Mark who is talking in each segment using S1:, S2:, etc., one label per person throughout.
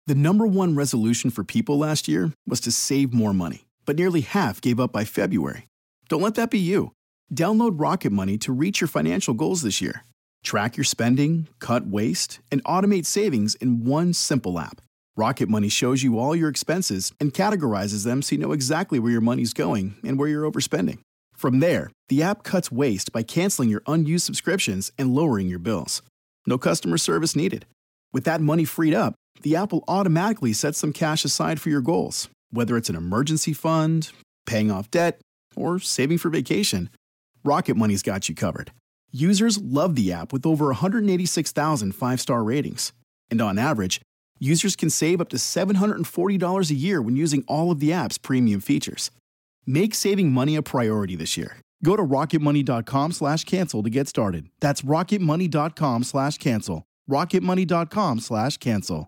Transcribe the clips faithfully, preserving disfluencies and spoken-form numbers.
S1: The number one resolution for people last year was to save more money, but nearly half gave up by February. Don't let that be you. Download Rocket Money to reach your financial goals this year. Track your spending, cut waste, and automate savings in one simple app. Rocket Money shows you all your expenses and categorizes them so you know exactly where your money's going and where you're overspending. From there, the app cuts waste by canceling your unused subscriptions and lowering your bills. No customer service needed. With that money freed up, the app will automatically set some cash aside for your goals, whether it's an emergency fund, paying off debt, or saving for vacation. Rocket Money's got you covered. Users love the app with over one hundred eighty-six thousand five-star ratings. And on average, users can save up to seven hundred forty dollars a year when using all of the app's premium features. Make saving money a priority this year. Go to rocketmoney.com slash cancel to get started. That's rocketmoney.com slash cancel. rocketmoney.com slash cancel.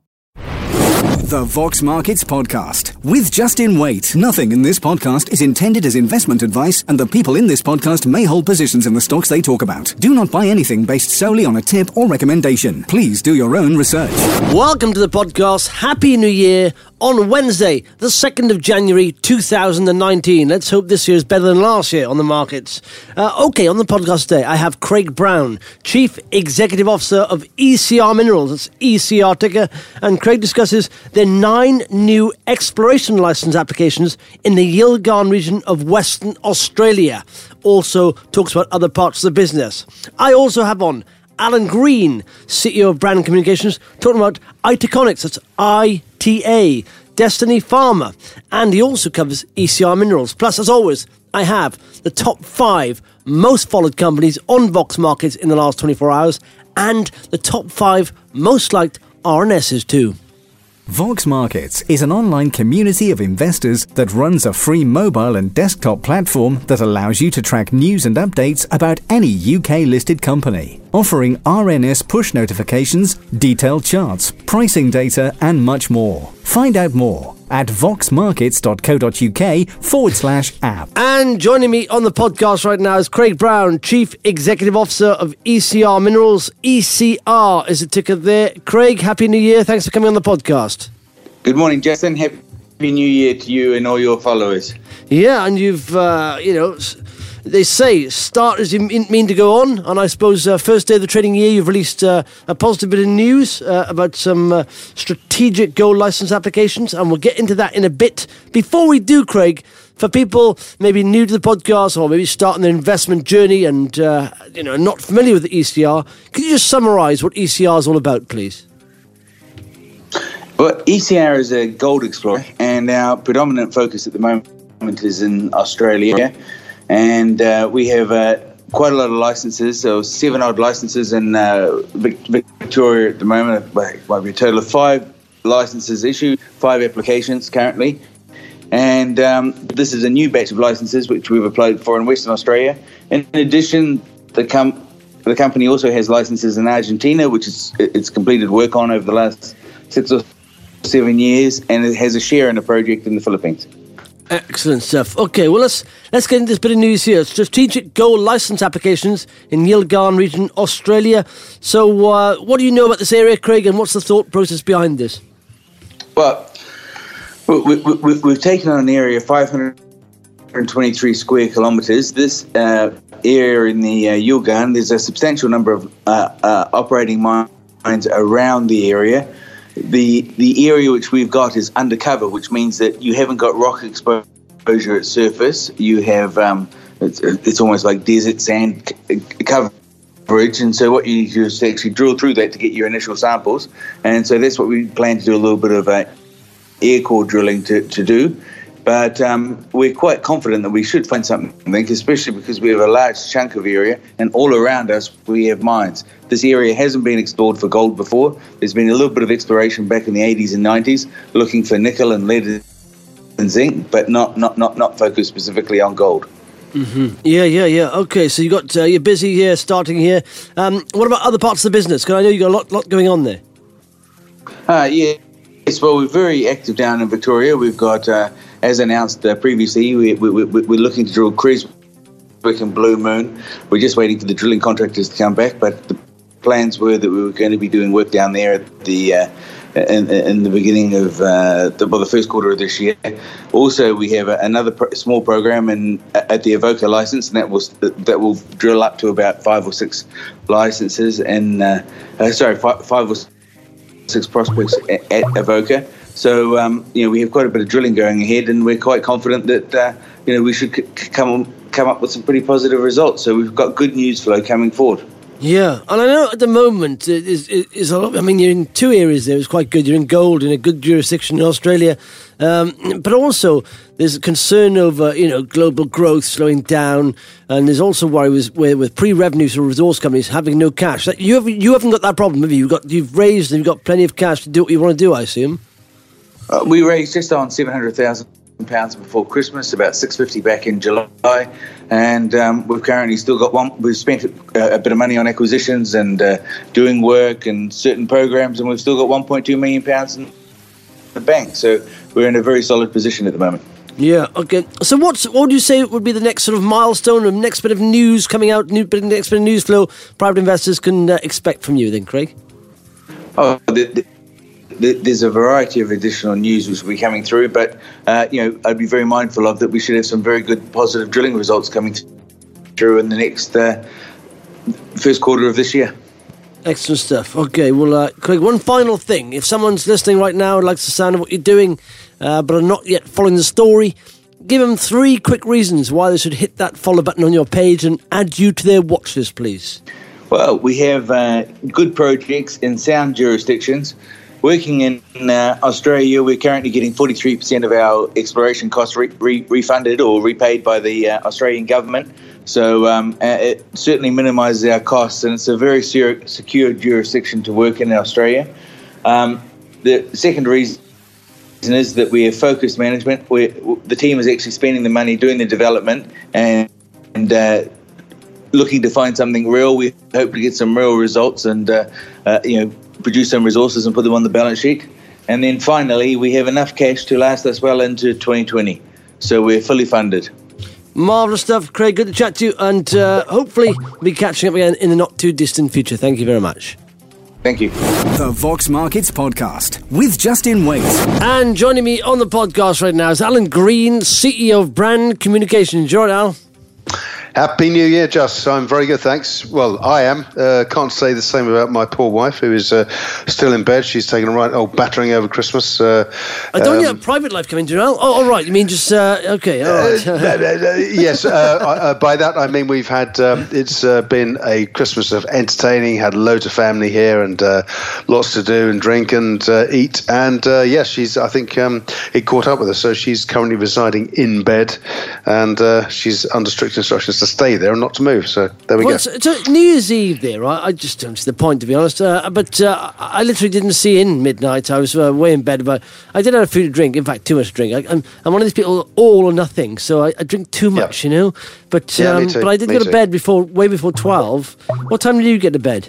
S2: The Vox Markets Podcast with Justin Waite. Nothing in this podcast is intended as investment advice, and the people in this podcast may hold positions in the stocks they talk about. Do not buy anything based solely on a tip or recommendation. Please do your own research.
S3: Welcome to the podcast. Happy New Year on Wednesday, the second of January, two thousand nineteen. Let's hope this year is better than last year on the markets. Uh, okay, on the podcast today, I have Craig Brown, Chief Executive Officer of E C R Minerals. That's E C R ticker. And Craig discusses their nine new exploration license applications in the Yilgarn region of Western Australia. Also talks about other parts of the business. I also have on Alan Green, C E O of Brand Communications, talking about Itaconics, that's I T A, Destiny Pharma, and he also covers E C R Minerals. Plus, as always, I have the top five most followed companies on Vox Markets in the last twenty-four hours, and the top five most liked R N Ss too.
S2: Vox Markets is an online community of investors that runs a free mobile and desktop platform that allows you to track news and updates about any U K-listed company, offering R N S push notifications, detailed charts, pricing data, and much more. Find out more at voxmarkets.co.uk forward slash app.
S3: And joining me on the podcast right now is Craig Brown, Chief Executive Officer of E C R Minerals. E C R is the ticker there. Craig, Happy New Year. Thanks for coming on the podcast.
S4: Good morning, Justin. Happy New Year to you and all your followers.
S3: Yeah, and you've, uh, you know, they say start as you mean to go on, and I suppose uh, first day of the trading year you've released uh, a positive bit of news uh, about some uh, strategic gold license applications, and we'll get into that in a bit. Before we do, Craig, for people maybe new to the podcast or maybe starting their investment journey and uh, you know not familiar with the E C R, could you just summarise what E C R is all about, please?
S4: Well, E C R is a gold explorer, and our predominant focus at the moment is in Australia. And uh, we have uh, quite a lot of licenses, so seven odd licenses in uh, Victoria at the moment. Might be a total of five licenses issued, five applications currently. And um, this is a new batch of licenses which we've applied for in Western Australia. In addition, the, com- the company also has licenses in Argentina, which is it's completed work on over the last six or seven years, and it has a share in a project in the Philippines.
S3: Excellent stuff. Okay, well, let's let's get into this bit of news here. Strategic gold license applications in Yilgarn region, Australia. So uh, what do you know about this area, Craig, and what's the thought process behind this?
S4: Well, we, we, we've taken on an area of five hundred twenty-three square kilometres. This uh, area in the uh, Yilgarn, there's a substantial number of uh, uh, operating mines around the area. The the area which we've got is undercover, which means that you haven't got rock exposure at surface. You have um, it's, it's almost like desert sand coverage, and so what you need to do is to actually drill through that to get your initial samples. And so that's what we plan to do, a little bit of uh, air core drilling to, to do. But um, we're quite confident that we should find something, especially because we have a large chunk of area, and all around us we have mines. This area hasn't been explored for gold before. There's been a little bit of exploration back in the eighties and nineties, looking for nickel and lead and zinc, but not not not, not focused specifically on gold.
S3: Mm-hmm. Yeah, yeah, yeah. Okay, so you got uh, you're busy here, starting here. Um, what about other parts of the business? Because I know you got a lot, lot going on there.
S4: Uh, yeah, yes. Well, we're very active down in Victoria. We've got. Uh, As announced uh, previously, we, we, we, we're looking to drill Creswick and Blue Moon. We're just waiting for the drilling contractors to come back, but the plans were that we were going to be doing work down there at the uh, in, in the beginning of uh, the, well, the first quarter of this year. Also, we have another pro- small program in at the Avoca license, and that will that will drill up to about five or six licenses, and uh, uh, sorry, five, five or six prospects at, at Avoca. So um, you know, we have quite a bit of drilling going ahead, and we're quite confident that uh, you know we should c- come come up with some pretty positive results. So we've got good news flow coming forward.
S3: Yeah, and I know at the moment it is, it is a lot. I mean, you're in two areas there. It's quite good. You're in gold in a good jurisdiction in Australia, um, but also there's a concern over you know global growth slowing down, and there's also worry with with, with pre-revenues or resource companies having no cash. You have you haven't got that problem, have you? You've got you've raised and you've got plenty of cash to do what you want to do, I assume.
S4: Uh, we raised just on seven hundred thousand pounds before Christmas, about six hundred fifty back in July, and um, we've currently still got one. We've spent a, a bit of money on acquisitions and uh, doing work and certain programs, and we've still got one point two million pounds in the bank. So we're in a very solid position at the moment.
S3: Yeah. Okay. So what's what would you say would be the next sort of milestone, or next bit of news coming out, new bit, next bit of news flow private investors can uh, expect from you then, Craig?
S4: Oh, the, the, there's a variety of additional news which will be coming through, but uh, you know, I'd be very mindful of that. We should have some very good positive drilling results coming through in the next uh, first quarter of this year.
S3: Excellent stuff. Okay, well, uh, Craig, one final thing. If someone's listening right now and likes the sound of what you're doing, uh, but are not yet following the story, give them three quick reasons why they should hit that follow button on your page and add you to their watch list, please.
S4: Well, we have uh, good projects in sound jurisdictions. Working in uh, Australia, we're currently getting forty-three percent of our exploration costs re- re- refunded or repaid by the uh, Australian government. So um, uh, it certainly minimises our costs, and it's a very secure, secure jurisdiction to work in Australia. Um, the second reason is that we have focused management. We're, the team is actually spending the money doing the development and, and uh, looking to find something real. We hope to get some real results and uh, uh, you know. produce some resources and put them on the balance sheet. And then finally, we have enough cash to last us well into twenty twenty. So we're fully funded.
S3: Marvellous stuff, Craig. Good to chat to you, and uh, hopefully we'll be catching up again in the not-too-distant future. Thank you very much.
S4: Thank you.
S2: The Vox Markets Podcast with Justin Waite.
S3: And joining me on the podcast right now is Alan Green, C E O of Brand Communications. You all right, Al?
S5: Happy New Year, Just. I'm very good, thanks. Well, I am. Uh, can't say the same about my poor wife, who is uh, still in bed. She's taken a right old battering over Christmas. Uh,
S3: I don't um,
S5: have
S3: a private life coming to you, Al. Oh, all right. You mean just, uh, okay, all right.
S5: uh, uh, yes, uh, uh, by that I mean we've had, um, it's uh, been a Christmas of entertaining, had loads of family here and uh, lots to do and drink and uh, eat. And uh, yes, she's, I think um, it caught up with her. So she's currently residing in bed and uh, she's under strict instructions to stay there and not to move. So there we
S3: well,
S5: go.
S3: So, so New Year's Eve there, right? I just don't see the point, to be honest. Uh, but uh, I literally didn't see in midnight. I was uh, way in bed. But I did have food to drink. In fact, too much to drink. I, I'm, I'm one of these people, all or nothing. So I, I drink too much, yep. you know. But
S5: yeah,
S3: um,
S5: me too.
S3: but I did
S5: me
S3: go to
S5: too.
S3: bed before, way before twelve. What time did you get to bed?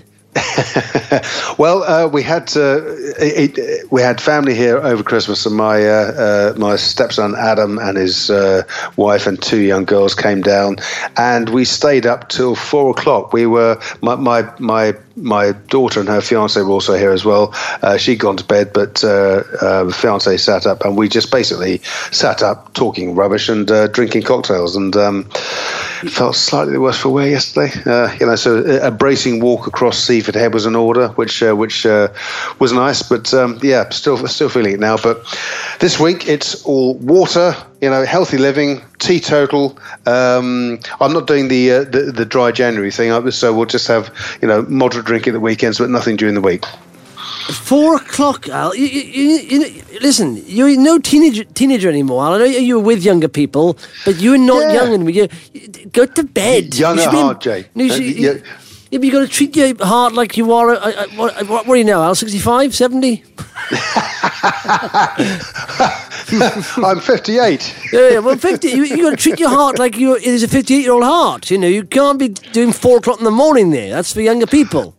S5: well, uh, we had uh, it, it, we had family here over Christmas, and my uh, uh, my stepson Adam and his uh, wife and two young girls came down, and we stayed up till four o'clock. We were my my my. My daughter and her fiance were also here as well. Uh, she'd gone to bed, but uh, uh, the fiance sat up, and we just basically sat up talking rubbish and uh, drinking cocktails. And um, felt slightly worse for wear yesterday. Uh, you know, so a, a bracing walk across Seaford Head was in order, which uh, which uh, was nice. But um, yeah, still still feeling it now. But this week it's all water. You know, healthy living, teetotal. Um, I'm not doing the, uh, the the dry January thing, so we'll just have, you know, moderate drinking at the weekends, but nothing during the week.
S3: Four o'clock, Al. You, you, you, you, listen, you're no teenager, teenager anymore, Al. I know you were with younger people, but you're not
S5: yeah.
S3: young anymore. You, you, go to bed.
S5: Young at heart, Jay.
S3: No, you
S5: uh,
S3: should,
S5: yeah.
S3: you, yeah, but you've got to treat your heart like you are. Uh, uh, what, what are you now, Al? sixty-five, seventy?
S5: I'm fifty-eight.
S3: Yeah, yeah, well, fifty. You you got to treat your heart like you it is a fifty-eight-year-old heart. You know, you can't be doing four o'clock in the morning there. That's for younger people.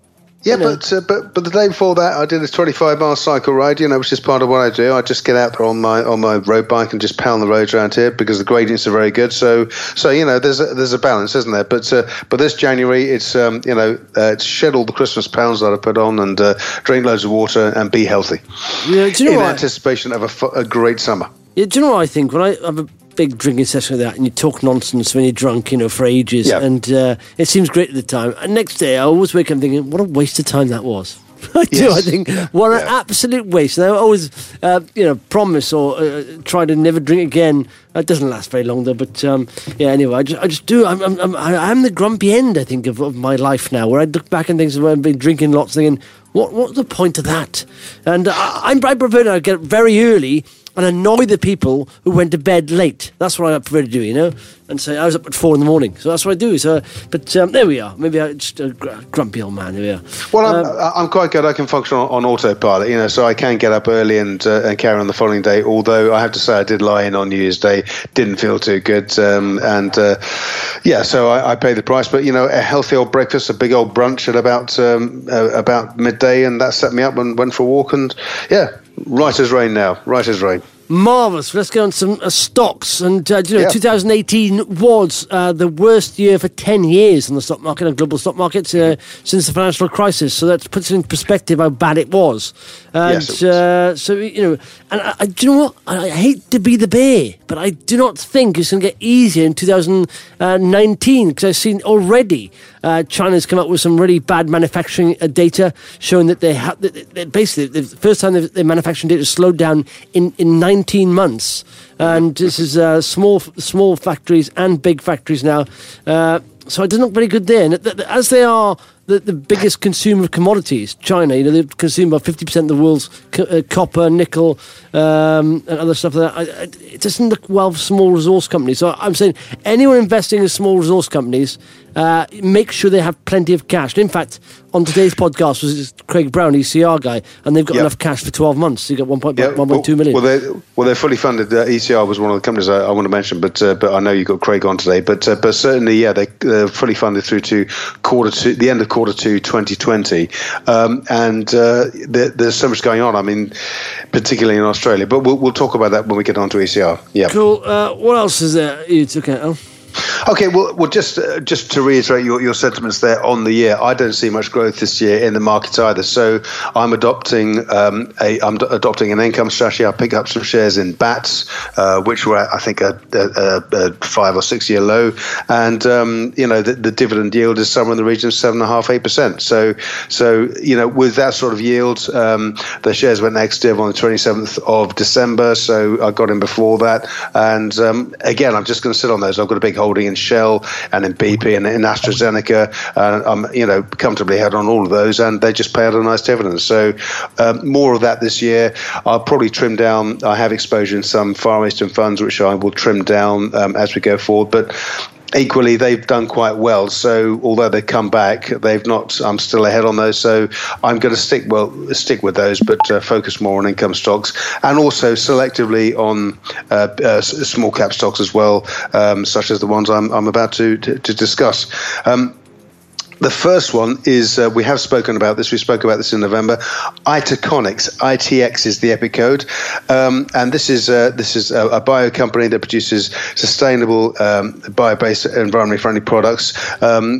S5: Yeah,
S3: you know.
S5: but uh, but but the day before that, I did a twenty-five mile cycle ride. You know, which is part of what I do. I just get out there on my on my road bike and just pound the roads around here because the gradients are very good. So so you know, there's a, there's a balance, isn't there? But uh, but this January, it's um, you know, uh, it's shed all the Christmas pounds that I put on and uh, drink loads of water and be healthy.
S3: Yeah, do you know
S5: in
S3: what?
S5: anticipation of a, fu- a great summer.
S3: Yeah, do you know what I think? When I have a big drinking session like that and you talk nonsense when you're drunk, you know, for ages,
S5: Yeah.
S3: and uh, it seems great at the time. And next day, I always wake up thinking, what a waste of time that was. I do.
S5: Yes.
S3: I think what an
S5: Yeah.
S3: absolute waste. And I always, uh, you know, promise or uh, try to never drink again. It doesn't last very long though. But um, yeah, anyway, I just, I just do. I'm, I'm, I'm, I'm the grumpy end, I think, of, of my life now, where I look back and things where I've been drinking lots, thinking, what, what's the point of that? And I, I'm, I prefer to get up very early and annoy the people who went to bed late. That's what I prefer to do, you know. And say I was up at four in the morning, so that's what I do. So, but um, there we are. Maybe I'm just a gr- grumpy old man. Here we are.
S5: Well, I'm,
S3: Um,
S5: I'm quite good. I can function on, on autopilot, you know, so I can get up early and uh, and carry on the following day. Although I have to say, I did lie in on New Year's Day, didn't feel too good, um, and uh, yeah, so I, I pay the price. But you know, a healthy old breakfast, a big old brunch at about um, uh, about midday, and that set me up and went for a walk. And yeah, right as rain now, right as rain.
S3: Marvellous. Let's go on some uh, stocks. And, uh, you know,
S5: Yeah.
S3: two thousand eighteen was uh, the worst year for ten years on the stock market and global stock markets uh, since the financial crisis. So that puts in perspective how bad it was. And,
S5: Yes, it was.
S3: Uh, so, you know, and I, I, do you know what? I, I hate to be the bear, but I do not think it's going to get easier in two thousand nineteen because I've seen already uh, China's come up with some really bad manufacturing uh, data showing that they have that, that basically the first time their manufacturing data slowed down in, in nineteen months. And this is uh, small small factories and big factories now. Uh, so it doesn't look very good there. And th- th- as they are the, the biggest consumer of commodities, China, you know, they consume about fifty percent of the world's co- uh, copper, nickel, um, and other stuff like that. I, I, it doesn't look well for small resource companies. So I'm saying anyone investing in small resource companies, uh, make sure they have plenty of cash. And in fact, on today's podcast was Craig Brown, E C R guy, and they've got
S5: Yep.
S3: enough cash for twelve months. So you got one point
S5: Yeah,
S3: one point two million.
S5: Well, they're, well, they're fully funded. Uh, E C R was one of the companies I, I want to mention, but uh, but I know you got Craig on today. But uh, but certainly, yeah, they, they're fully funded through to quarter two, the end of quarter two, twenty twenty, um, and uh, there, there's so much going on. I mean, particularly in Australia. But we'll we'll talk about that when we get on to E C R. Yeah.
S3: Cool. Uh, what else is there you took out, Al?
S5: Okay, well, well, just uh, just to reiterate your, your sentiments there on the year, I don't see much growth this year in the markets either. So I'm adopting um, a I'm d- adopting an income strategy. I pick up some shares in B A T S, uh, which were at, I think a, a, a five or six year low, and um, you know the, the dividend yield is somewhere in the region of seven and a half, eight percent. So so you know with that sort of yield, um, the shares went ex-div on the twenty-seventh of December. So I got in before that, and um, again, I'm just going to sit on those. I've got a big holding in Shell and in B P and in AstraZeneca, and I'm you know comfortably held on all of those, and they just pay out a nice dividend. So um, more of that this year. I'll probably trim down. I have exposure in some Far Eastern funds, which I will trim down um, as we go forward, but equally, they've done quite well. So although they come back, they've not. I'm still ahead on those. So I'm going to stick well, stick with those, but uh, focus more on income stocks and also selectively on uh, uh, small cap stocks as well, um, such as the ones I'm, I'm about to to, to discuss. Um, The first one is, uh, we have spoken about this, we spoke about this in November, Itaconix. I T X is the EPIC code. Um, and this is uh, this is a, a bio company that produces sustainable, um, bio-based, environmentally friendly products, um,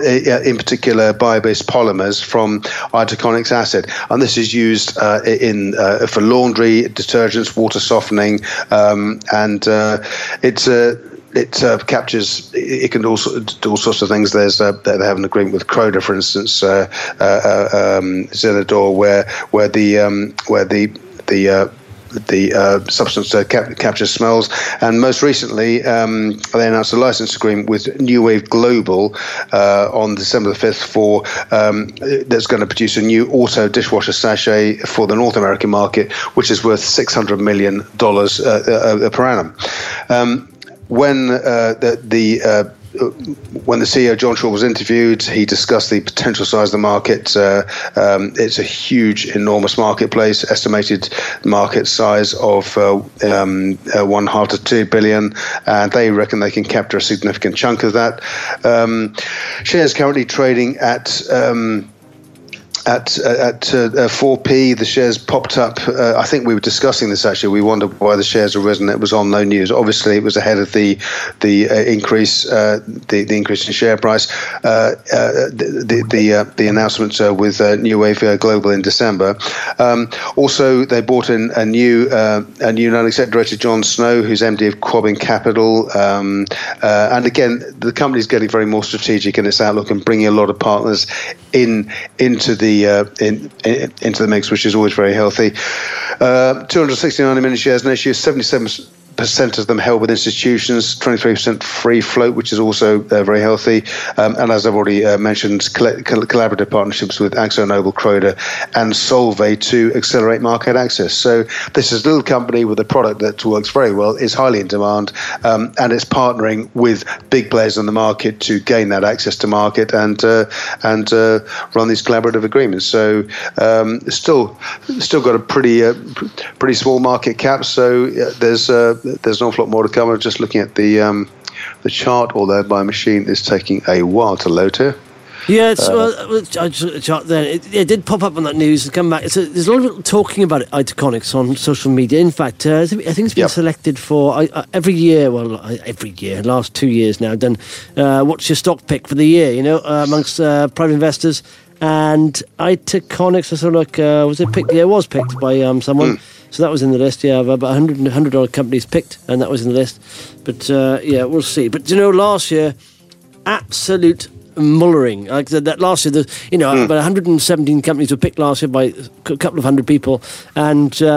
S5: in particular bio-based polymers from Itaconix acid. And this is used uh, in uh, for laundry, detergents, water softening, um, and uh, it's a... Uh, It uh, captures. It can do all, do all sorts of things. There's uh, they have an agreement with Croda, for instance, uh, uh, um, Zenador, where where the um, where the the uh, the uh, substance uh, cap- captures smells. And most recently, um, they announced a license agreement with New Wave Global uh, on December the fifth for um, that's going to produce a new auto dishwasher sachet for the North American market, which is worth six hundred million dollars uh, uh, per annum. Um, When uh, the, the uh, when the C E O John Shaw was interviewed, he discussed the potential size of the market. Uh, um, it's a huge, enormous marketplace. Estimated market size of uh, um, uh, one half to two billion, and they reckon they can capture a significant chunk of that. Um, shares currently trading at. Um, At at uh, four p, the shares popped up. Uh, I think we were discussing this actually. We wondered why the shares had risen. It was on no news. Obviously, it was ahead of the the uh, increase uh, the the increase in share price. Uh, uh, the the the, uh, the announcement uh, with uh, New Wave uh, Global in December. Um, also, they brought in a new uh, a new non-exec director, John Snow, who's M D of Quabbin Capital. Um, uh, and again, the company's getting very more strategic in its outlook and bringing a lot of partners in into the Uh, in, in, into the mix, which is always very healthy. Uh, two hundred sixty-nine million shares in issue, seventy-seven percent of them held with institutions, twenty-three percent free float, which is also uh, very healthy. Um, and as I've already uh, mentioned, coll- collaborative partnerships with AkzoNobel, Croda, and Solvay to accelerate market access. So this is a little company with a product that works very well, is highly in demand, um, and it's partnering with big players in the market to gain that access to market and uh, and uh, run these collaborative agreements. So um, still, still got a pretty uh, pretty small market cap. So uh, there's uh, There's an awful lot more to come. I'm just looking at the um, the chart, although my machine is taking a while to load here.
S3: Yeah, it's, uh, well, I just chart there. It, it did pop up on that news and come back. It's a, there's a lot of people talking about it, Itaconix, on social media. In fact, uh, I think it's been yep. selected for I, uh, every year. Well, every year, last two years now. Done. Uh, what's your stock pick for the year? You know, uh, amongst uh, private investors. And Itaconix, I sort of like, uh, was it picked? Yeah, it was picked by um, someone. Mm. So that was in the list, yeah, about one hundred, one hundred odd companies picked, and that was in the list. But, uh, yeah, we'll see. But, you know, last year, absolute mullering. Like I said, that last year, the, you know, mm. about one hundred seventeen companies were picked last year by a couple of hundred people, and uh,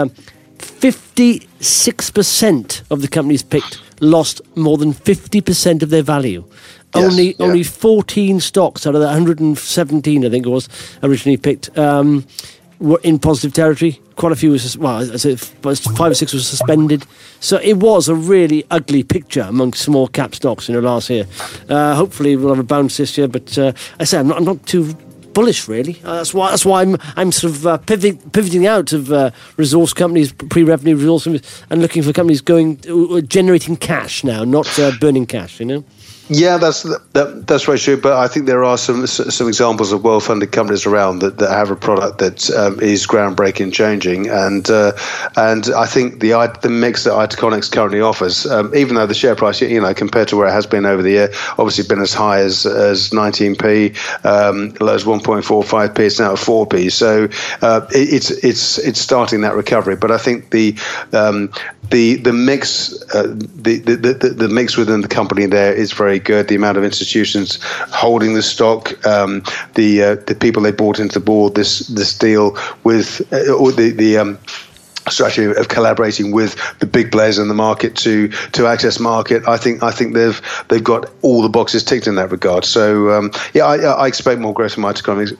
S3: fifty-six percent of the companies picked lost more than fifty percent of their value. Yes, only yeah. only fourteen stocks out of the one hundred seventeen, I think it was, originally picked, um, were in positive territory. Quite a few was, well, I said five or six were suspended. So it was a really ugly picture among small cap stocks, you know, last year. Uh, hopefully we'll have a bounce this year, but uh, I say I'm not, I'm not too bullish, really. Uh, that's why that's why I'm I'm sort of uh, pivoting pivoting out of uh, resource companies, pre-revenue resource, and looking for companies going uh, generating cash now, not uh, burning cash. You know.
S5: Yeah, that's that, that's very true. But I think there are some some examples of well-funded companies around that, that have a product that um, is groundbreaking, changing, and uh, and I think the the mix that Itaconix currently offers, um, even though the share price, you know, compared to where it has been over the year, obviously been as high as as nineteen p, um, low as one point four five p, it's now at four p. So uh, it, it's it's it's starting that recovery. But I think the um, the the mix uh, the, the the the mix within the company there is very good. The amount of institutions holding the stock, um, the uh, the people they brought into the board, this this deal with, uh, or the the um, strategy of collaborating with the big players in the market to to access market. I think I think they've they've got all the boxes ticked in that regard. So um, yeah, I, I expect more growth from Itaconix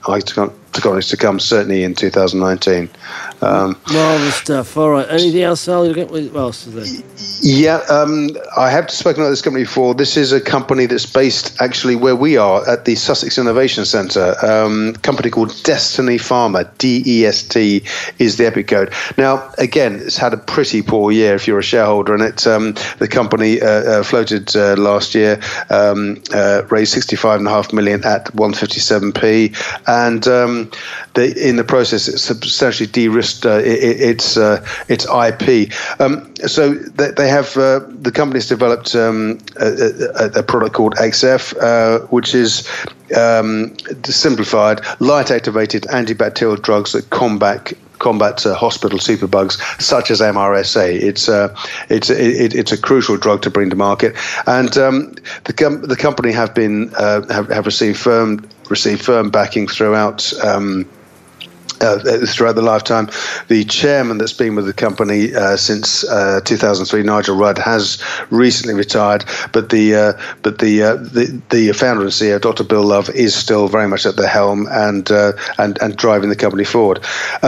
S5: to come, certainly in two thousand nineteen. Um,
S3: Marvelous stuff. All right. Anything else, Sal? What else is there?
S5: Yeah, um, I have spoken about this company before. This is a company that's based actually where we are at the Sussex Innovation Centre. Um, a company called Destiny Pharma. D E S T is the EPIC code. Now, again, it's had a pretty poor year if you're a shareholder in it. Um, the company uh, uh, floated uh, last year, um, uh, raised sixty-five point five million at one fifty-seven p, and um, they, in the process, it substantially de-risked uh, it, its uh, its I P. Um, so they, they have uh, the company's developed um, a, a, a product called X F, uh, which is um, simplified, light-activated antibacterial drugs that combat combat uh, hospital superbugs such as M R S A. It's uh, it's it, it's a crucial drug to bring to market, and um, the com- the company have been uh, have, have received firm received firm backing throughout. Um, Uh, throughout the lifetime. The chairman that's been with the company uh, since uh, two thousand three, Nigel Rudd, has recently retired, but the uh, but the, uh, the the founder and C E O, Doctor Bill Love, is still very much at the helm and uh, and and driving the company forward. Um,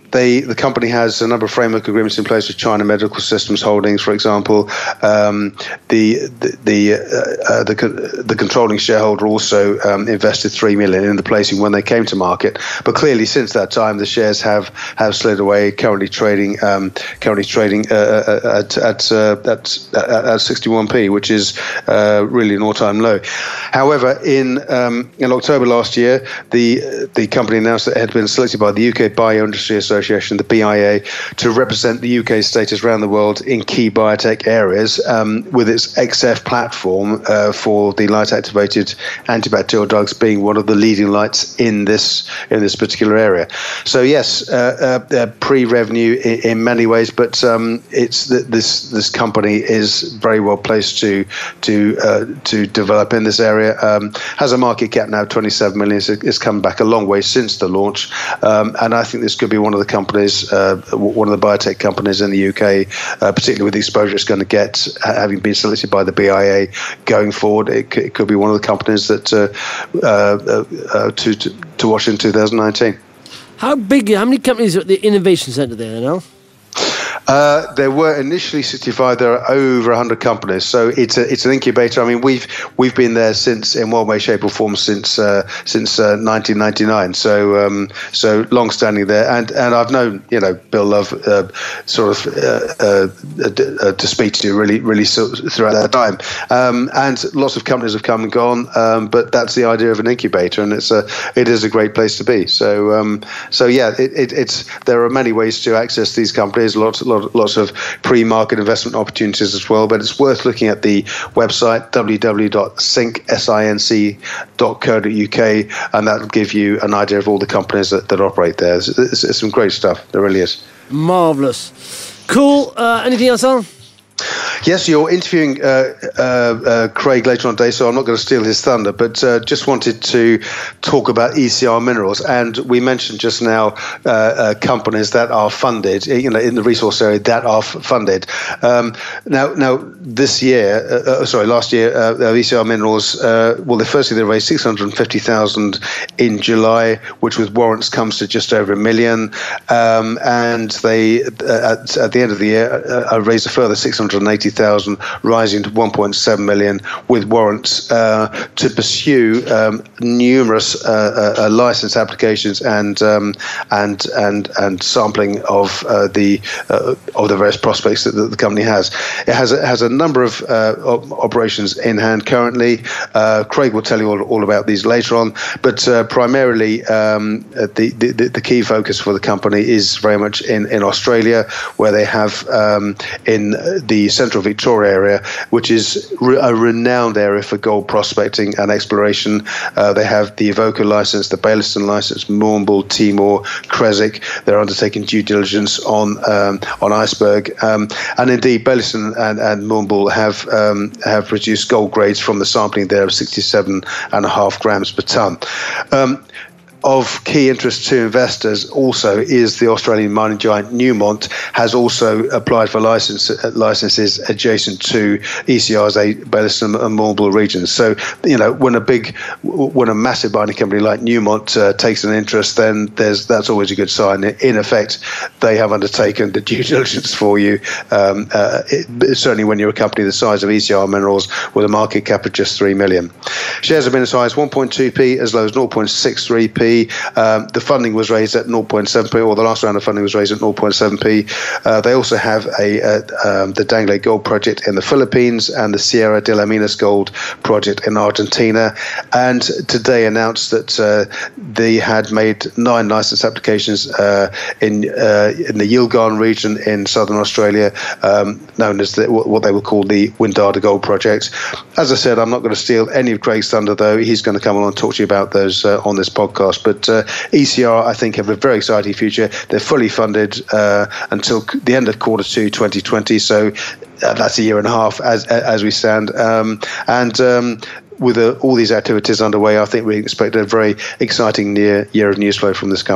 S5: they the company has a number of framework agreements in place with China Medical Systems Holdings, for example. Um, the the the, uh, uh, the the controlling shareholder also um, invested three million in the placing when they came to market. But clearly, since that time, the shares have, have slid away. Currently trading um, currently trading uh, at at, uh, at at sixty-one p, which is uh, really an all-time low. However, in um, in October last year, the the company announced that it had been selected by the U K Bioindustry Association, the B I A, to represent the U K status around the world in key biotech areas um, with its X F platform uh, for the light-activated antibacterial drugs being one of the leading lights in this in this particular area. So yes, uh, uh, uh, pre-revenue in, in many ways, but um, it's th- this this company is very well placed to to uh, to develop in this area. Um, has a market cap now of twenty-seven million. So it's come back a long way since the launch, um, and I think this could be one of the companies, uh, one of the biotech companies in the U K, uh, particularly with the exposure it's going to get, having been selected by the B I A going forward. It, c- it could be one of the companies that uh, uh, uh, to, to to watch in two thousand nineteen.
S3: How big? How many companies are at the Innovation Centre there now?
S5: Uh, there were initially sixty-five. There are over one hundred companies, so it's a, it's an incubator. I mean, we've we've been there since, in one way, shape, or form, since uh, since uh, nineteen ninety-nine. So um, so long standing there, and and I've known you know Bill Love uh, sort of uh, uh, uh, to speak to really really so, throughout that time, um, and lots of companies have come and gone. Um, but that's the idea of an incubator, and it's a it is a great place to be. So um, so yeah, it, it, it's there are many ways to access these companies. Lots lots. Lots of pre-market investment opportunities as well, but it's worth looking at the website w w w dot sync dot co dot u k, and that'll give you an idea of all the companies that, that operate there. It's, it's, it's some great stuff. There really is.
S3: Marvellous. Cool. Uh, anything else, Alan?
S5: Yes, you're interviewing uh, uh, uh, Craig later on today, so I'm not going to steal his thunder, but uh, just wanted to talk about E C R Minerals. And we mentioned just now uh, uh, companies that are funded, you know, in the resource area that are f- funded. Um, now, now this year, uh, uh, sorry, last year, uh, E C R Minerals, uh, well, firstly, they raised six hundred fifty thousand in July, which with warrants comes to just over a million. Um, and they, uh, at, at the end of the year, uh, raised a further six hundred eighty thousand, rising to one point seven million with warrants uh, to pursue um, numerous uh, uh, license applications and um, and and and sampling of uh, the uh, of the various prospects that the company has. It has a, has a number of uh, operations in hand currently. Uh, Craig will tell you all, all about these later on, but uh, primarily um, the, the the key focus for the company is very much in, in Australia, where they have um, in the central Victoria area, which is re- a renowned area for gold prospecting and exploration. Uh, they have the Evoca license, the Bayliston license, Moormbool, Timor, Creswick. They're undertaking due diligence on um, on Iceberg, um, and indeed Bayliston and, and Moormbool have um, have produced gold grades from the sampling there of sixty-seven and a half grams per ton. Um, Of key interest to investors also is the Australian mining giant Newmont has also applied for license, uh, licenses adjacent to E C R's Bayliston and Moormbool regions. So, you know, when a big, when a massive mining company like Newmont uh, takes an interest, then there's that's always a good sign. In effect, they have undertaken the due diligence for you. Um, uh, it, certainly, when you're a company the size of E C R Minerals with a market cap of just three million, shares have been as high as one point two p, as low as zero point six three p. Um, the funding was raised at zero point seven p, or the last round of funding was raised at zero point seven p. Uh, they also have a, a um, the Dangle Gold Project in the Philippines and the Sierra de la Minas Gold Project in Argentina. And today announced that uh, they had made nine license applications uh, in uh, in the Yilgarn region in southern Australia, um, known as the, what they will call the Windada Gold Project. As I said, I'm not going to steal any of Craig's thunder, though. He's going to come along and talk to you about those uh, on this podcast. But uh, E C R, I think, have a very exciting future. They're fully funded uh, until the end of quarter two twenty twenty, so uh, that's a year and a half as as we stand. Um, and um, with uh, all these activities underway, I think we expect a very exciting year, year of news flow from this company.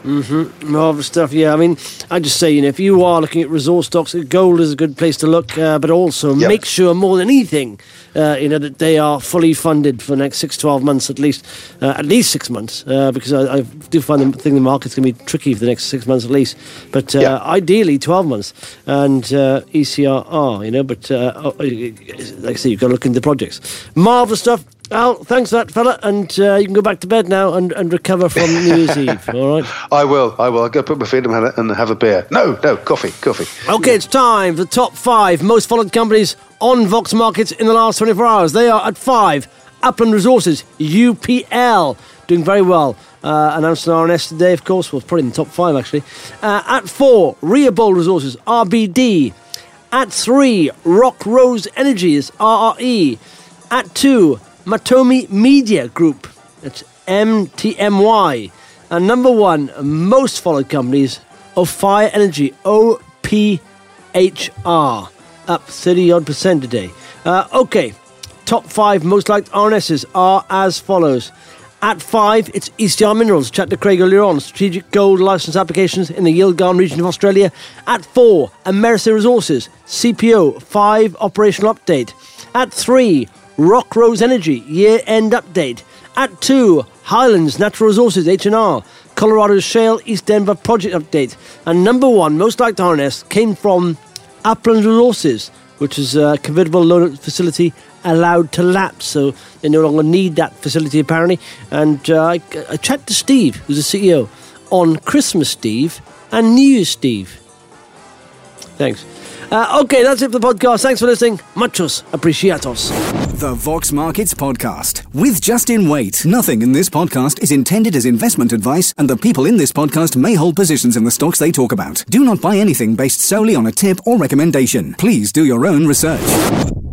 S3: Mm-hmm. Marvellous stuff, yeah. I mean, I just say, you know, if you are looking at resource stocks, gold is a good place to look, uh, but also yep. make sure more than anything, uh, you know, that they are fully funded for the next six, twelve months at least, uh, at least six months, uh, because I, I do find the thing the market's going to be tricky for the next six months at least, but uh, yep. ideally twelve months, and uh, E C R R, you know, but uh, like I say, you've got to look into the projects. Marvellous stuff. Al, thanks for that, fella, and uh, you can go back to bed now and, and recover from New Year's Eve, all right?
S5: I will, I will. I'll go put my feet up and have a beer. No, no, coffee, coffee.
S3: OK, it's time for the top five most followed companies on Vox Markets in the last twenty-four hours. They are at five, Upland Resources, U P L, doing very well. Uh, announced an R N S today, of course, well, probably in the top five, actually. Uh, at four, Rehobold Resources, R B D. At three, Rock Rose Energies, R R E. At two, Matomi Media Group, that's M T M Y. And number one, most followed companies, Ofire Energy, O P H R, up thirty odd percent today. Uh, okay, top five most liked R N Ss are as follows. At five, it's E C R Minerals. Chat to Craig earlier on. Strategic gold licence applications in the Yilgarn region of Australia. At four, America Resources. C P O, five operational update. At three, Rock Rose Energy, year-end update. At two, Highlands Natural Resources, H N R. Colorado Shale, East Denver project update. And number one, most liked R N S, came from Upland Resources, which is a convertible loan facility allowed to lapse, so they no longer need that facility apparently. And uh, I, I chatted to Steve, who's the C E O, on Christmas Steve and New Year's Steve. Thanks. Uh, okay, that's it for the podcast. Thanks for listening. Muchos apreciatos.
S2: The Vox Markets Podcast with Justin Waite. Nothing in this podcast is intended as investment advice, and the people in this podcast may hold positions in the stocks they talk about. Do not buy anything based solely on a tip or recommendation. Please do your own research.